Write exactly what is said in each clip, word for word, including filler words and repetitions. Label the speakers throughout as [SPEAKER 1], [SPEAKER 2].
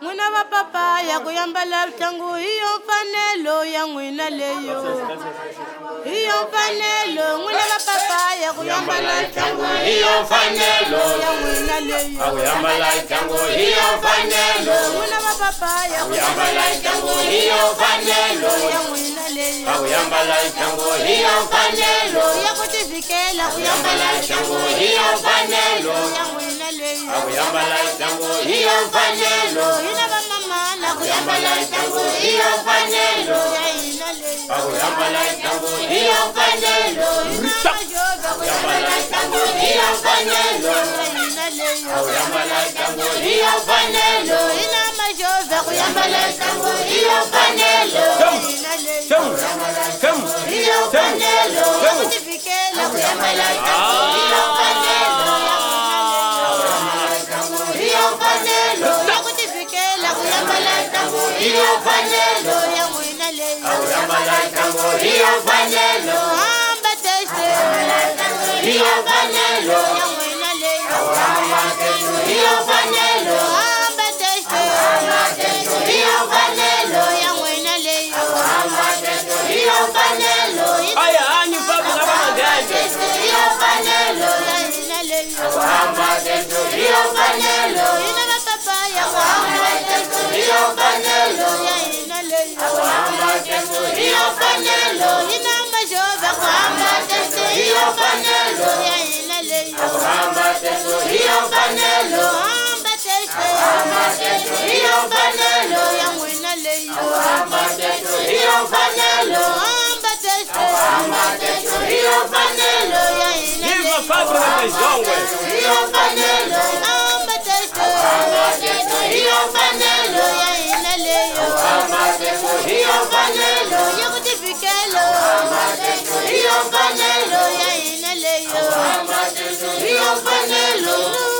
[SPEAKER 1] N'wina va papaya ku yambala ntlangu hi yo mfanelo ya n'wina leyo. Hi yo mfanelo n'wina va papaya ku yambala ntlangu hi yo mfanelo ya n'wina leyo.
[SPEAKER 2] Ku yambala ntlangu hi yo mfanelo.
[SPEAKER 1] N'wina va papaya
[SPEAKER 2] ku yambala ntlangu hi yo mfanelo
[SPEAKER 1] ya n'wina leyo.
[SPEAKER 2] Ku yambala ntlangu hi yo mfanelo.
[SPEAKER 1] Ya ku tivikela ku
[SPEAKER 2] yambala ntlangu hi yo mfanelo
[SPEAKER 1] ya n'wina leyo.
[SPEAKER 2] Ku yambala ntlangu hi yo mfanelo.
[SPEAKER 1] Hina va mama na ku
[SPEAKER 2] yambala ntlangu hi yo mfanelo
[SPEAKER 1] ya hina leyo.
[SPEAKER 2] Ku yambala ntlangu hi yo mfanelo.
[SPEAKER 1] Ku
[SPEAKER 2] yambala ntlangu hi yo mfanelo.
[SPEAKER 1] hina leyo.
[SPEAKER 2] Ku yambala ntlangu hi yo mfanelo.
[SPEAKER 1] Hina majova ku yambala ntlangu
[SPEAKER 2] hi yo mfanelo.
[SPEAKER 1] hina leyo. Hi yo mfanelo. Ya ku tivikela ku yambala ntlangu hi yo mfanelo.
[SPEAKER 2] Hi yo mfanelo.
[SPEAKER 1] Ya ku tivikela ku yambala ntlangu
[SPEAKER 2] hi yo mfanelo.
[SPEAKER 1] ya n'wina leyo.
[SPEAKER 2] Ku yambala ntlangu hi yo mfanelo.
[SPEAKER 1] Hamba teste
[SPEAKER 2] hi yo mfanelo.
[SPEAKER 1] ya n'wina leyo.
[SPEAKER 2] hi yo mfanelo.
[SPEAKER 1] Hamba teste
[SPEAKER 2] hi yo mfanelo.
[SPEAKER 1] ya n'wina leyo.
[SPEAKER 2] hi yo mfanelo.
[SPEAKER 3] Aya hanyi mfabu na bamagende.
[SPEAKER 2] hi yo mfanelo.
[SPEAKER 1] Ya hina leyo.
[SPEAKER 2] hi yo mfanelo.
[SPEAKER 1] Hina va papaya ku hamba
[SPEAKER 2] hi yo mfanelo.
[SPEAKER 1] ya hina leyo.
[SPEAKER 2] hi yo mfanelo.
[SPEAKER 1] Hina majova ku hamba
[SPEAKER 2] hi yo mfanelo.
[SPEAKER 1] ya hina leyo.
[SPEAKER 2] hi yo mfanelo.
[SPEAKER 1] Hamba teste
[SPEAKER 2] hi yo mfanelo.
[SPEAKER 1] ya n'wina leyo.
[SPEAKER 2] hi yo mfanelo.
[SPEAKER 1] Hamba teste
[SPEAKER 2] hi yo mfanelo.
[SPEAKER 1] ya hina
[SPEAKER 3] Viva
[SPEAKER 1] leyo.
[SPEAKER 3] a fábrica de Jongwe.
[SPEAKER 2] hi yo mfanelo.
[SPEAKER 1] Hamba teste
[SPEAKER 2] hi yo mfanelo.
[SPEAKER 1] ya hina leyo.
[SPEAKER 2] hi yo mfanelo.
[SPEAKER 1] Ya ku tivikela
[SPEAKER 2] hi yo mfanelo.
[SPEAKER 1] ya hina leyo.
[SPEAKER 2] hi yo mfanelo.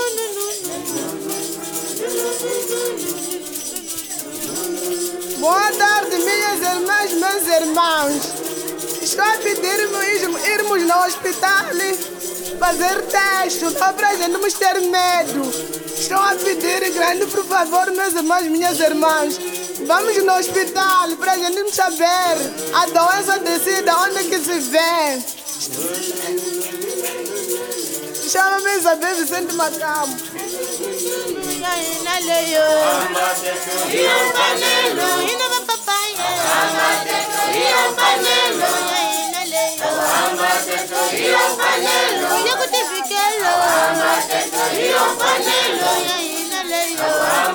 [SPEAKER 4] Boa tarde, minhas irmãs, meus irmãos. Estou a pedir-nos irmos no hospital fazer teste, só para a gente não ter medo. Estou a pedir, grande, por favor, meus irmãos, minhas irmãs. Vamos no hospital para a gente não saber a doença decida onde que se vê. Chama-me Isabel Vicente Macamo.
[SPEAKER 1] Ya hina leyo.
[SPEAKER 2] hi yo mfanelo.
[SPEAKER 1] Hina va papaya
[SPEAKER 2] hi yo mfanelo.
[SPEAKER 1] ya hina leyo.
[SPEAKER 2] hi yo mfanelo.
[SPEAKER 1] Ya ku tivikela
[SPEAKER 2] hi yo mfanelo.
[SPEAKER 1] ya hina leyo.